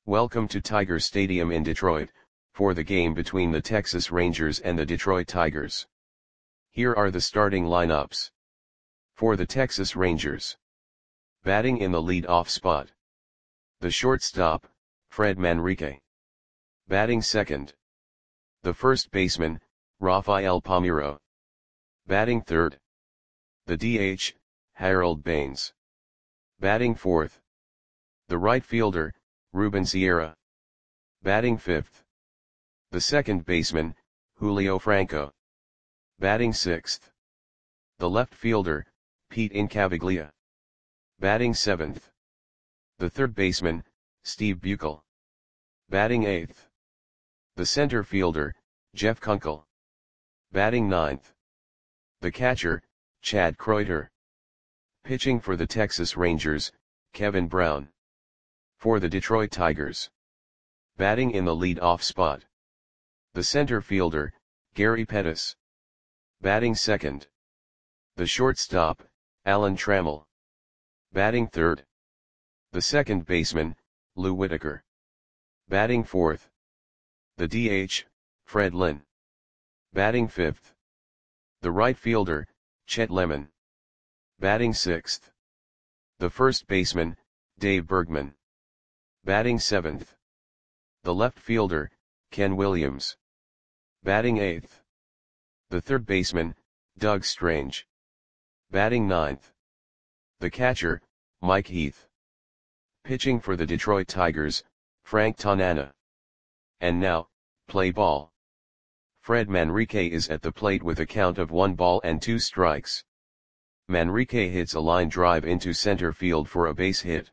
Welcome to Tiger Stadium in Detroit, for the game between the Texas Rangers and the Detroit Tigers. Here are the starting lineups. For the Texas Rangers. Batting in the lead-off spot. The shortstop, Fred Manrique. Batting second. The first baseman, Rafael Palmeiro. Batting third. The DH, Harold Baines. Batting fourth. The right fielder, Ruben Sierra. Batting fifth. The second baseman, Julio Franco. Batting sixth. The left fielder, Pete Incaviglia. Batting seventh. The third baseman, Steve Buechel. Batting eighth. The center fielder, Jeff Kunkel. Batting ninth. The catcher, Chad Kreuter. Pitching for the Texas Rangers, Kevin Brown. For the Detroit Tigers. Batting in the lead-off spot. The center fielder, Gary Pettis. Batting second. The shortstop, Alan Trammell. Batting third. The second baseman, Lou Whitaker. Batting fourth. The DH, Fred Lynn. Batting fifth. The right fielder, Chet Lemon. Batting sixth. The first baseman, Dave Bergman. Batting seventh. The left fielder, Ken Williams. Batting eighth. The third baseman, Doug Strange. Batting ninth. The catcher, Mike Heath. Pitching for the Detroit Tigers, Frank Tanana. And now, play ball. Fred Manrique is at the plate with a count of 1 ball and 2 strikes. Manrique hits a line drive into center field for a base hit.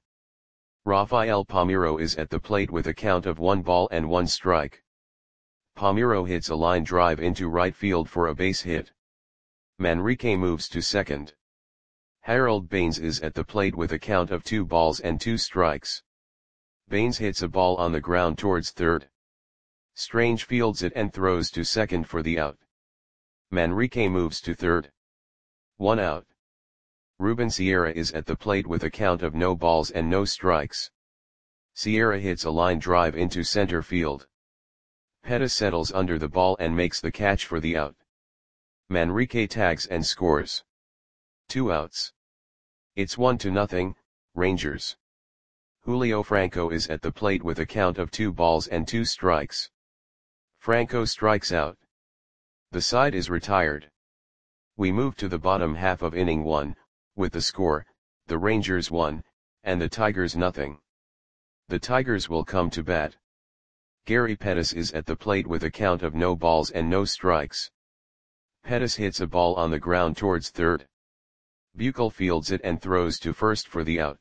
Rafael Palmeiro is at the plate with a count of 1 ball and 1 strike. Palmeiro hits a line drive into right field for a base hit. Manrique moves to second. Harold Baines is at the plate with a count of 2 balls and 2 strikes. Baines hits a ball on the ground towards third. Strange fields it and throws to second for the out. Manrique moves to third. 1 out. Ruben Sierra is at the plate with a count of no balls and no strikes. Sierra hits a line drive into center field. Pettis settles under the ball and makes the catch for the out. Manrique tags and scores. 2 outs. It's 1-0, Rangers. Julio Franco is at the plate with a count of 2 balls and 2 strikes. Franco strikes out. The side is retired. We move to the bottom half of inning 1, with the score, the Rangers 1, and the Tigers 0. The Tigers will come to bat. Gary Pettis is at the plate with a count of no balls and no strikes. Pettis hits a ball on the ground towards third. Buechel fields it and throws to first for the out.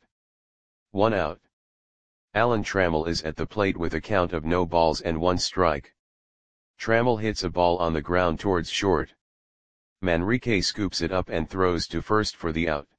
1 out. Alan Trammell is at the plate with a count of no balls and 1 strike. Trammell hits a ball on the ground towards short. Manrique scoops it up and throws to first for the out.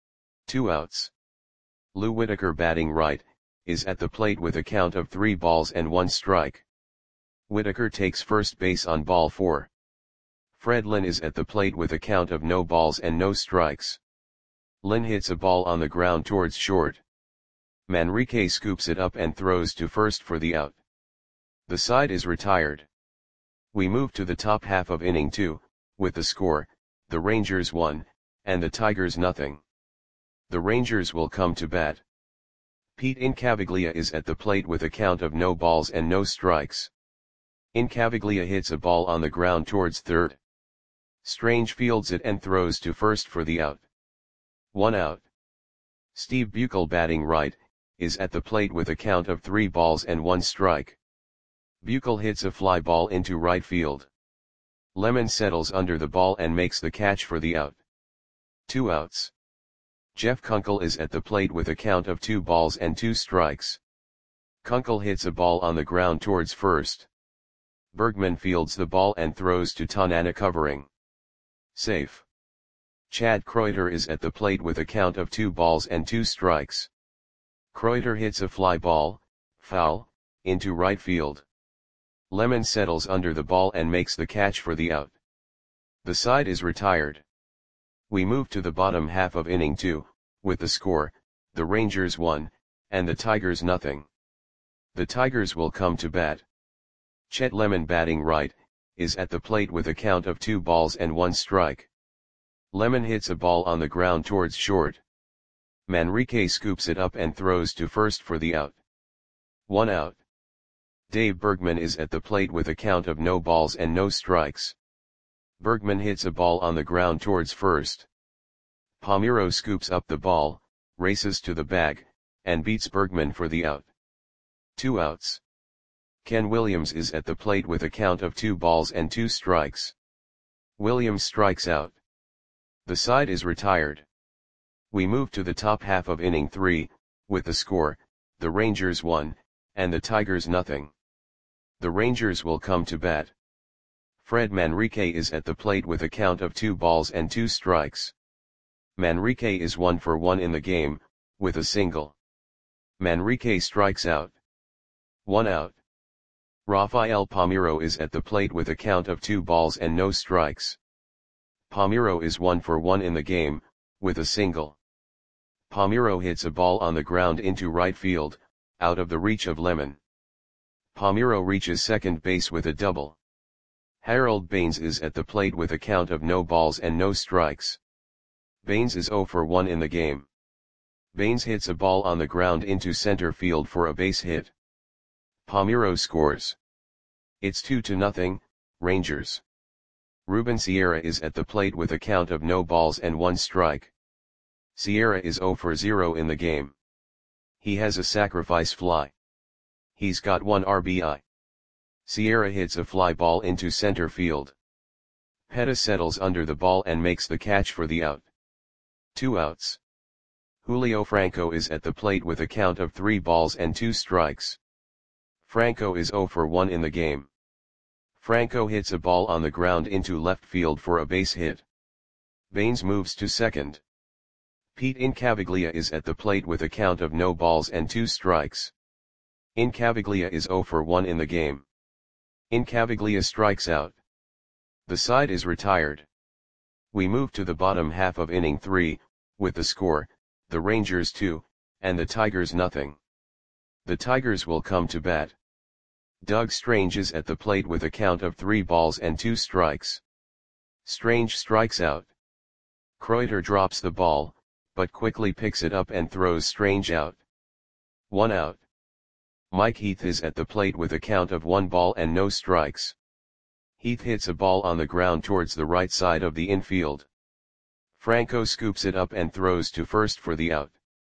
2 outs. Lou Whitaker, batting right, is at the plate with a count of 3 balls and 1 strike. Whitaker takes first base on ball 4. Fred Lynn is at the plate with a count of no balls and no strikes. Lynn hits a ball on the ground towards short. Manrique scoops it up and throws to first for the out. The side is retired. We move to the top half of inning 2, with the score, the Rangers 1, and the Tigers 0. The Rangers will come to bat. Pete Incaviglia is at the plate with a count of no balls and no strikes. Incaviglia hits a ball on the ground towards third. Strange fields it and throws to first for the out. 1 out. Steve Buechel, batting right, is at the plate with a count of 3 balls and 1 strike. Buechel hits a fly ball into right field. Lemon settles under the ball and makes the catch for the out. 2 outs. Jeff Kunkel is at the plate with a count of 2 balls and 2 strikes. Kunkel hits a ball on the ground towards first. Bergman fields the ball and throws to Tanana, covering. Safe. Chad Kreuter is at the plate with a count of 2 balls and 2 strikes. Kreuter hits a fly ball, foul, into right field. Lemon settles under the ball and makes the catch for the out. The side is retired. We move to the bottom half of inning 2, with the score, the Rangers 1, and the Tigers 0. The Tigers will come to bat. Chet Lemon, batting right, is at the plate with a count of 2 balls and 1 strike. Lemon hits a ball on the ground towards short. Manrique scoops it up and throws to first for the out. 1 out. Dave Bergman is at the plate with a count of no balls and no strikes. Bergman hits a ball on the ground towards first. Palmeiro scoops up the ball, races to the bag, and beats Bergman for the out. 2 outs. Ken Williams is at the plate with a count of 2 balls and 2 strikes. Williams strikes out. The side is retired. We move to the top half of inning 3, with the score, the Rangers 1, and the Tigers nothing. The Rangers will come to bat. Fred Manrique is at the plate with a count of 2 balls and 2 strikes. Manrique is 1 for 1 in the game, with a single. Manrique strikes out. 1 out. Rafael Palmeiro is at the plate with a count of 2 balls and no strikes. Palmeiro is 1 for 1 in the game, with a single. Palmeiro hits a ball on the ground into right field, out of the reach of Lemon. Palmeiro reaches second base with a double. Harold Baines is at the plate with a count of no balls and no strikes. Baines is 0 for 1 in the game. Baines hits a ball on the ground into center field for a base hit. Palmeiro scores. It's 2-0, Rangers. Ruben Sierra is at the plate with a count of no balls and 1 strike. Sierra is 0 for 0 in the game. He has a sacrifice fly. He's got 1 RBI. Sierra hits a fly ball into center field. Pettis settles under the ball and makes the catch for the out. 2 outs. Julio Franco is at the plate with a count of 3 balls and 2 strikes. Franco is 0 for 1 in the game. Franco hits a ball on the ground into left field for a base hit. Baines moves to second. Pete Incaviglia is at the plate with a count of no balls and 2 strikes. Incaviglia is 0 for 1 in the game. Incaviglia strikes out. The side is retired. We move to the bottom half of inning 3, with the score, the Rangers 2, and the Tigers nothing. The Tigers will come to bat. Doug Strange is at the plate with a count of 3 balls and 2 strikes. Strange strikes out. Kreuter drops the ball, but quickly picks it up and throws Strange out. 1 out. Mike Heath is at the plate with a count of 1 ball and no strikes. Heath hits a ball on the ground towards the right side of the infield. Franco scoops it up and throws to first for the out.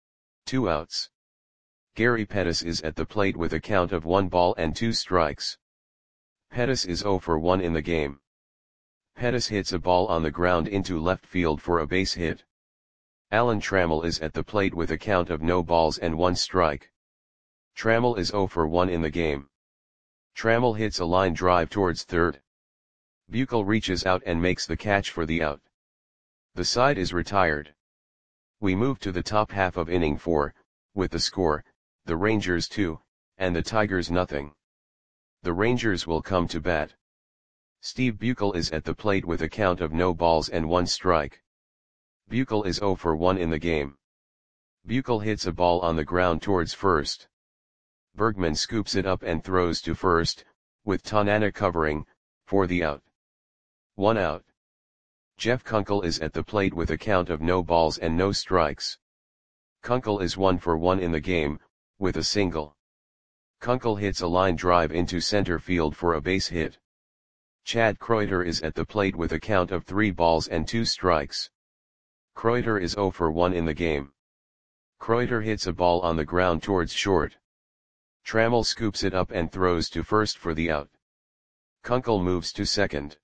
2 outs. Gary Pettis is at the plate with a count of 1 ball and 2 strikes. Pettis is 0 for 1 in the game. Pettis hits a ball on the ground into left field for a base hit. Alan Trammell is at the plate with a count of no balls and 1 strike. Trammell is 0 for 1 in the game. Trammell hits a line drive towards third. Buechel reaches out and makes the catch for the out. The side is retired. We move to the top half of inning 4, with the score, the Rangers 2, and the Tigers nothing. The Rangers will come to bat. Steve Buechel is at the plate with a count of no balls and 1 strike. Buechel is 0 for 1 in the game. Buechel hits a ball on the ground towards first. Bergman scoops it up and throws to first, with Tanana covering, for the out. 1 out. Jeff Kunkel is at the plate with a count of no balls and no strikes. Kunkel is 1 for 1 in the game, with a single. Kunkel hits a line drive into center field for a base hit. Chad Kreuter is at the plate with a count of 3 balls and 2 strikes. Kreuter is 0 for 1 in the game. Kreuter hits a ball on the ground towards short. Trammell scoops it up and throws to first for the out. Kunkel moves to second.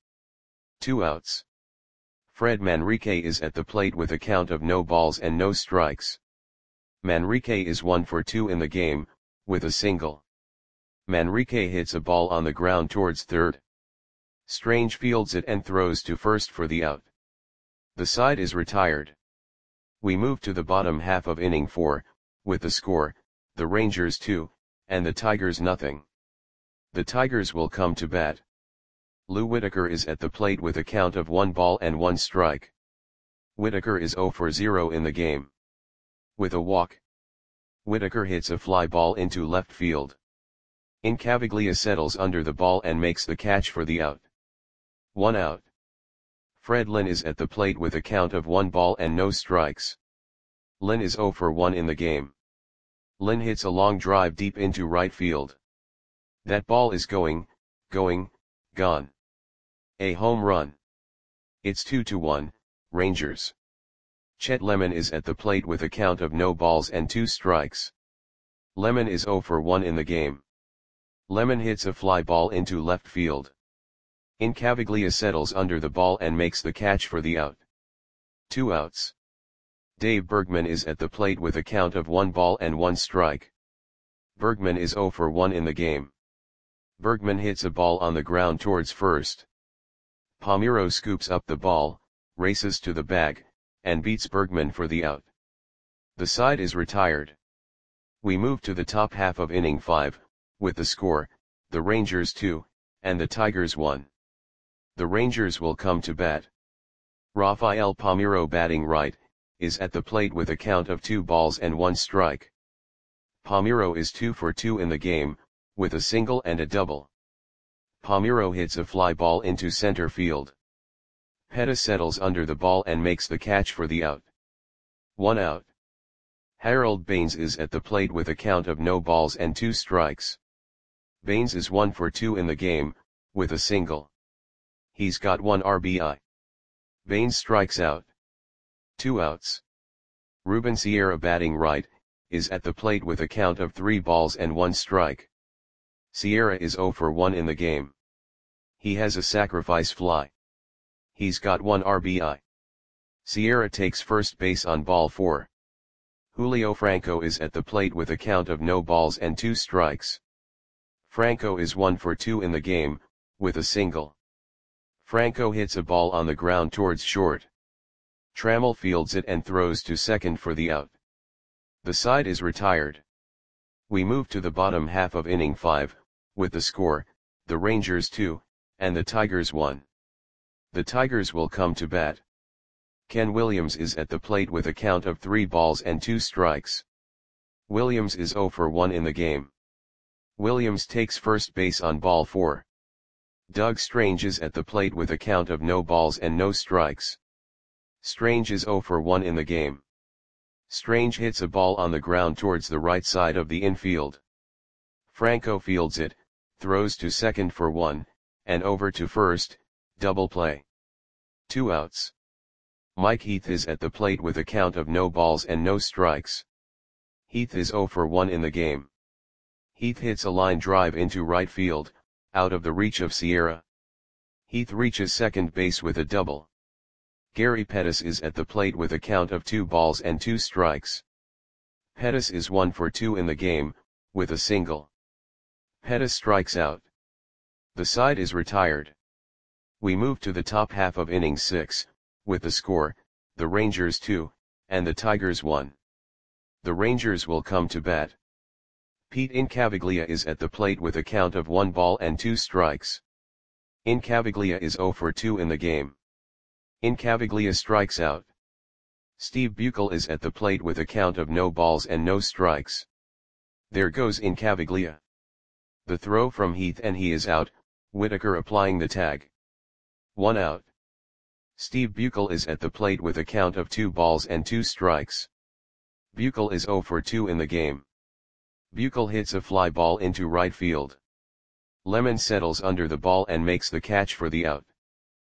2 outs. Fred Manrique is at the plate with a count of no balls and no strikes. Manrique is 1 for 2 in the game, with a single. Manrique hits a ball on the ground towards third. Strange fields it and throws to first for the out. The side is retired. We move to the bottom half of inning 4, with the score, the Rangers 2, and the Tigers nothing. The Tigers will come to bat. Lou Whitaker is at the plate with a count of 1 ball and 1 strike. Whitaker is 0 for 0 in the game. With a walk, Whitaker hits a fly ball into left field. Incaviglia settles under the ball and makes the catch for the out. 1 out. Fred Lynn is at the plate with a count of 1 ball and no strikes. Lynn is 0 for 1 in the game. Lynn hits a long drive deep into right field. That ball is going, gone. A home run. It's 2-1, Rangers. Chet Lemon is at the plate with a count of no balls and 2 strikes. Lemon is 0 for 1 in the game. Lemon hits a fly ball into left field. Incaviglia settles under the ball and makes the catch for the out. 2 outs. Dave Bergman is at the plate with a count of 1 ball and 1 strike. Bergman is 0 for 1 in the game. Bergman hits a ball on the ground towards first. Palmeiro scoops up the ball, races to the bag, and beats Bergman for the out. The side is retired. We move to the top half of inning 5, with the score, the Rangers 2, and the Tigers 1. The Rangers will come to bat. Rafael Palmeiro, batting right, is at the plate with a count of 2 balls and 1 strike. Palmeiro is 2 for 2 in the game, with a single and a double. Palmeiro hits a fly ball into center field. Pettis settles under the ball and makes the catch for the out. 1 out. Harold Baines is at the plate with a count of no balls and 2 strikes. Baines is 1 for 2 in the game, with a single. He's got 1 RBI. Baines strikes out. 2 outs. Ruben Sierra, batting right, is at the plate with a count of 3 balls and 1 strike. Sierra is 0 for 1 in the game. He has a sacrifice fly. He's got 1 RBI. Sierra takes first base on ball 4. Julio Franco is at the plate with a count of no balls and 2 strikes. Franco is 1 for 2 in the game, with a single. Franco hits a ball on the ground towards short. Trammell fields it and throws to second for the out. The side is retired. We move to the bottom half of inning 5, with the score, the Rangers 2, and the Tigers 1. The Tigers will come to bat. Ken Williams is at the plate with a count of 3 balls and 2 strikes. Williams is 0 for 1 in the game. Williams takes first base on ball 4. Doug Strange is at the plate with a count of no balls and no strikes. Strange is 0 for 1 in the game. Strange hits a ball on the ground towards the right side of the infield. Franco fields it, throws to second for 1, and over to first, double play. 2 outs. Mike Heath is at the plate with a count of no balls and no strikes. Heath is 0 for 1 in the game. Heath hits a line drive into right field, out of the reach of Sierra. Heath reaches second base with a double. Gary Pettis is at the plate with a count of 2 balls and 2 strikes. Pettis is 1 for 2 in the game, with a single. Pettis strikes out. The side is retired. We move to the top half of inning 6, with the score, the Rangers 2, and the Tigers 1. The Rangers will come to bat. Pete Incaviglia is at the plate with a count of 1 ball and 2 strikes. Incaviglia is 0 for 2 in the game. Incaviglia strikes out. Steve Buechel is at the plate with a count of no balls and no strikes. There goes Incaviglia. The throw from Heath and he is out, Whitaker applying the tag. 1 out. Steve Buechel is at the plate with a count of 2 balls and 2 strikes. Buechel is 0 for 2 in the game. Buechel hits a fly ball into right field. Lemon settles under the ball and makes the catch for the out.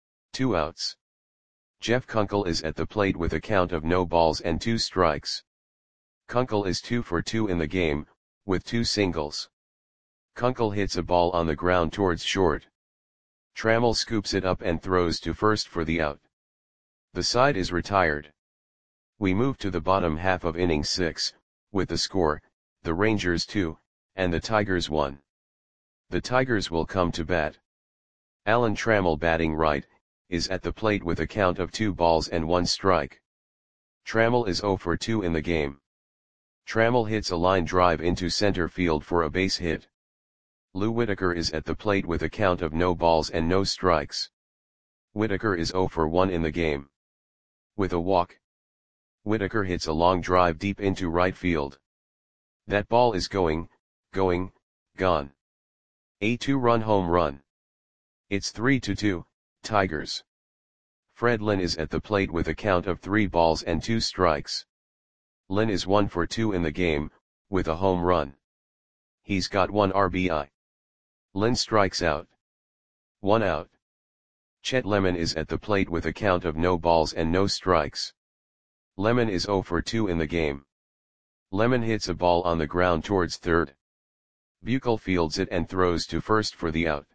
2 outs. Jeff Kunkel is at the plate with a count of no balls and 2 strikes. Kunkel is 2 for 2 in the game, with 2 singles. Kunkel hits a ball on the ground towards short. Trammell scoops it up and throws to first for the out. The side is retired. We move to the bottom half of inning 6, with the score, the Rangers 2, and the Tigers 1. The Tigers will come to bat. Alan Trammell, batting right, is at the plate with a count of 2 balls and 1 strike. Trammell is 0 for 2 in the game. Trammell hits a line drive into center field for a base hit. Lou Whitaker is at the plate with a count of no balls and no strikes. Whitaker is 0 for 1 in the game. With a walk, Whitaker hits a long drive deep into right field. That ball is going, gone. A 2-run home run. It's 3-2, Tigers. Fred Lynn is at the plate with a count of 3 balls and 2 strikes. Lynn is 1 for 2 in the game, with a home run. He's got 1 RBI. Lynn strikes out. 1 out. Chet Lemon is at the plate with a count of no balls and no strikes. Lemon is 0 for 2 in the game. Lemon hits a ball on the ground towards third. Buechel fields it and throws to first for the out.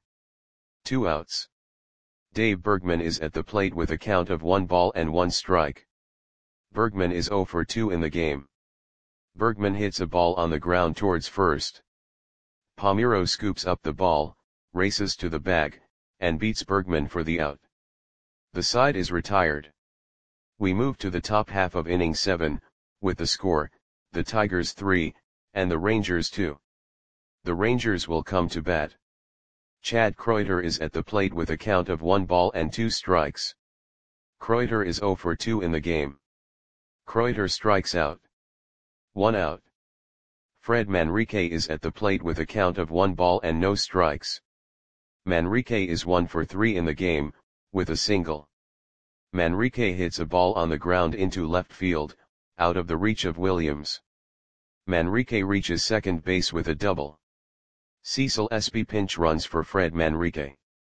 2 outs. Dave Bergman is at the plate with a count of 1 ball and 1 strike. Bergman is 0 for 2 in the game. Bergman hits a ball on the ground towards first. Palmeiro scoops up the ball, races to the bag, and beats Bergman for the out. The side is retired. We move to the top half of inning 7, with the score, the Tigers 3, and the Rangers 2. The Rangers will come to bat. Chad Kreuter is at the plate with a count of 1 ball and 2 strikes. Kreuter is 0 for 2 in the game. Kreuter strikes out. 1 out. Fred Manrique is at the plate with a count of 1 ball and no strikes. Manrique is 1 for 3 in the game, with a single. Manrique hits a ball on the ground into left field, out of the reach of Williams. Manrique reaches second base with a double. Cecil Espy pinch runs for Fred Manrique.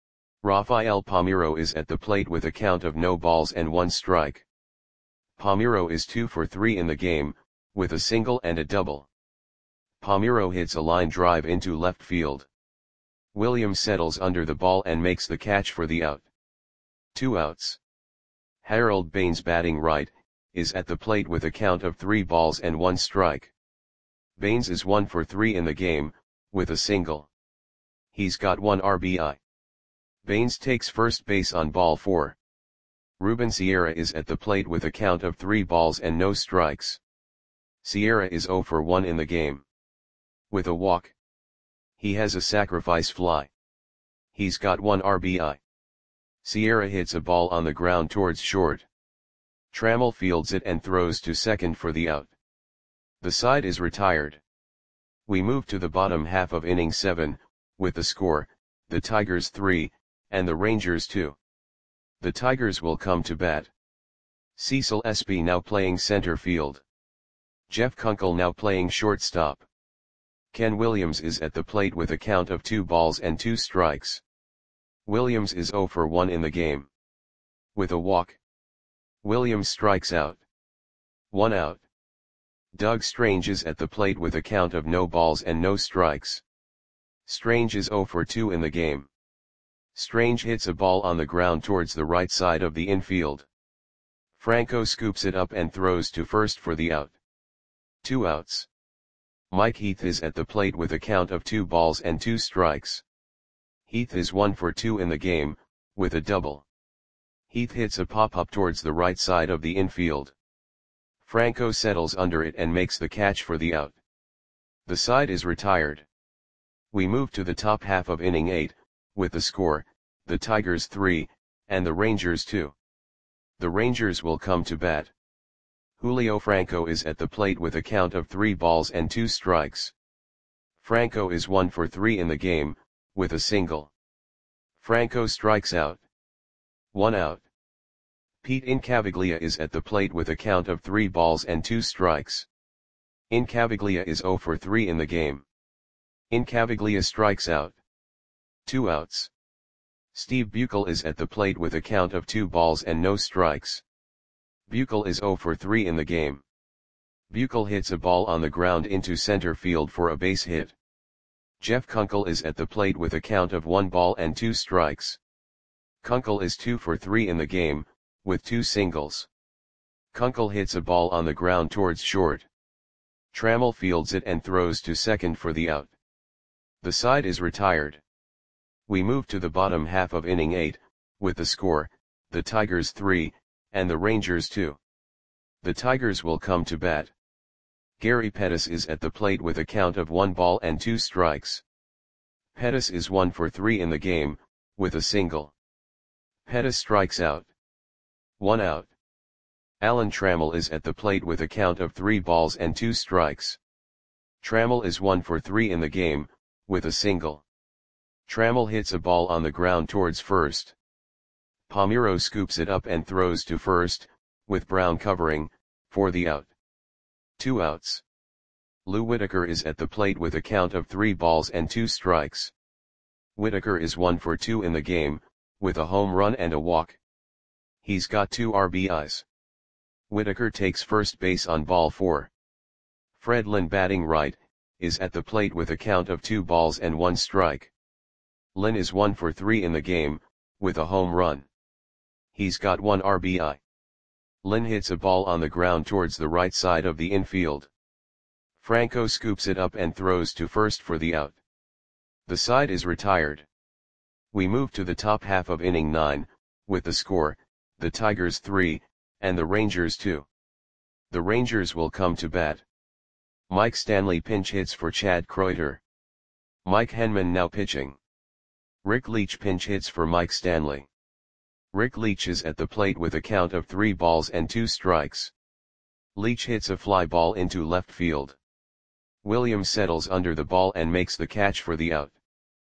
Rafael Palmeiro is at the plate with a count of no balls and 1 strike. Palmeiro is 2 for 3 in the game, with a single and a double. Palmeiro hits a line drive into left field. Williams settles under the ball and makes the catch for the out. 2 outs. Harold Baines, batting right, is at the plate with a count of 3 balls and 1 strike. Baines is 1 for 3 in the game, with a single. He's got 1 RBI. Baines takes first base on ball 4. Ruben Sierra is at the plate with a count of 3 balls and no strikes. Sierra is 0 for 1 in the game. With a walk. He has a sacrifice fly. He's got 1 RBI. Sierra hits a ball on the ground towards short. Trammell fields it and throws to second for the out. The side is retired. We move to the bottom half of inning 7, with the score, the Tigers 3, and the Rangers 2. The Tigers will come to bat. Cecil Espy now playing center field. Jeff Kunkel now playing shortstop. Ken Williams is at the plate with a count of 2 balls and 2 strikes. Williams is 0 for 1 in the game. With a walk. Williams strikes out. 1 out. Doug Strange is at the plate with a count of no balls and no strikes. Strange is 0 for 2 in the game. Strange hits a ball on the ground towards the right side of the infield. Franco scoops it up and throws to first for the out. 2 outs. Mike Heath is at the plate with a count of 2 balls and 2 strikes. Heath is 1 for 2 in the game, with a double. Heath hits a pop-up towards the right side of the infield. Franco settles under it and makes the catch for the out. The side is retired. We move to the top half of inning 8, with the score, the Tigers 3, and the Rangers 2. The Rangers will come to bat. Julio Franco is at the plate with a count of 3 balls and 2 strikes. Franco is 1 for 3 in the game, with a single. Franco strikes out. 1 out. Pete Incaviglia is at the plate with a count of 3 balls and 2 strikes. Incaviglia is 0 for 3 in the game. Incaviglia strikes out. 2 outs. Steve Buechel is at the plate with a count of 2 balls and no strikes. Buechel is 0 for 3 in the game. Buechel hits a ball on the ground into center field for a base hit. Jeff Kunkel is at the plate with a count of 1 ball and 2 strikes. Kunkel is 2 for 3 in the game, with 2 singles. Kunkel hits a ball on the ground towards short. Trammell fields it and throws to second for the out. The side is retired. We move to the bottom half of inning 8, with the score, the Tigers 3, and the Rangers 2. The Tigers will come to bat. Gary Pettis is at the plate with a count of 1 ball and 2 strikes. Pettis is 1 for 3 in the game, with a single. Pettis strikes out. 1 out. Alan Trammell is at the plate with a count of 3 balls and 2 strikes. Trammell is 1 for 3 in the game, with a single. Trammell hits a ball on the ground towards first. Palmeiro scoops it up and throws to first, with Brown covering, for the out. 2 outs. Lou Whitaker is at the plate with a count of 3 balls and 2 strikes. Whitaker is 1 for 2 in the game, with a home run and a walk. He's got 2 RBIs. Whitaker takes first base on ball 4. Fred Lynn, batting right, is at the plate with a count of 2 balls and 1 strike. Lynn is 1 for 3 in the game, with a home run. He's got 1 RBI. Lynn hits a ball on the ground towards the right side of the infield. Franco scoops it up and throws to first for the out. The side is retired. We move to the top half of inning 9, with the score, the Tigers 3, and the Rangers 2. The Rangers will come to bat. Mike Stanley pinch hits for Chad Kreuter. Mike Henman now pitching. Rick Leach pinch hits for Mike Stanley. Rick Leach is at the plate with a count of 3 balls and 2 strikes. Leach hits a fly ball into left field. Williams settles under the ball and makes the catch for the out.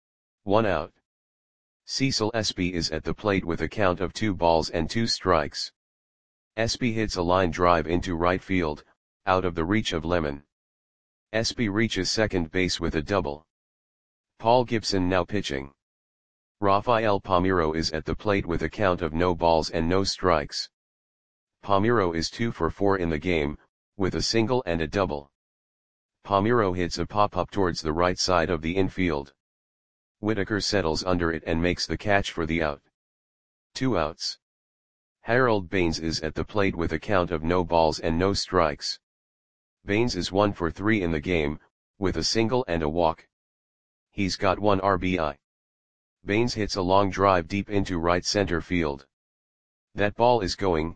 1 out. Cecil Espy is at the plate with a count of 2 balls and 2 strikes. Espy hits a line drive into right field, out of the reach of Lemon. Espy reaches second base with a double. Paul Gibson now pitching. Rafael Palmeiro is at the plate with a count of no balls and no strikes. Palmeiro is 2 for 4 in the game, with a single and a double. Palmeiro hits a pop-up towards the right side of the infield. Whitaker settles under it and makes the catch for the out. 2 outs. Harold Baines is at the plate with a count of no balls and no strikes. Baines is 1 for 3 in the game, with a single and a walk. He's got 1 RBI. Baines hits a long drive deep into right center field. That ball is gone.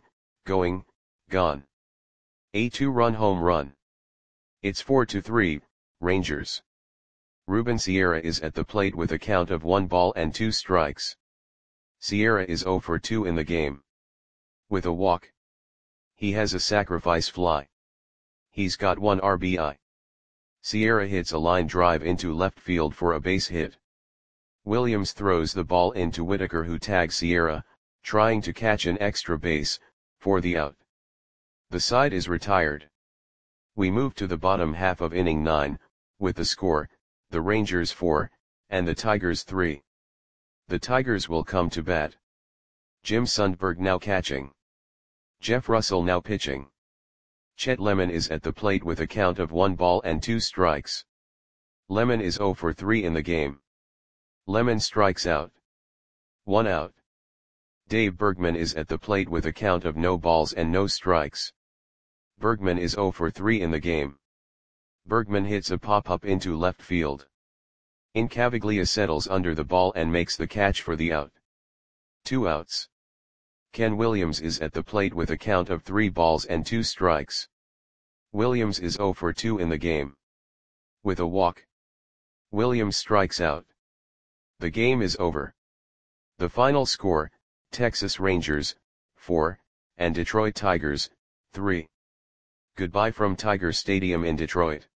A 2-run home run. It's 4-3, Rangers. Ruben Sierra is at the plate with a count of 1 ball and 2 strikes. Sierra is 0 for 2 in the game. With a walk. He has a sacrifice fly. He's got 1 RBI. Sierra hits a line drive into left field for a base hit. Williams throws the ball into Whitaker, who tags Sierra, trying to catch an extra base, for the out. The side is retired. We move to the bottom half of inning 9, with the score, the Rangers 4, and the Tigers 3. The Tigers will come to bat. Jim Sundberg now catching. Jeff Russell now pitching. Chet Lemon is at the plate with a count of 1 ball and 2 strikes. Lemon is 0 for 3 in the game. Lemon strikes out. 1 out. Dave Bergman is at the plate with a count of no balls and no strikes. Bergman is 0 for 3 in the game. Bergman hits a pop-up into left field. Incaviglia settles under the ball and makes the catch for the out. 2 outs. Ken Williams is at the plate with a count of 3 balls and 2 strikes. Williams is 0 for 2 in the game. With a walk. Williams strikes out. The game is over. The final score, Texas Rangers, 4, and Detroit Tigers, 3. Goodbye from Tiger Stadium in Detroit.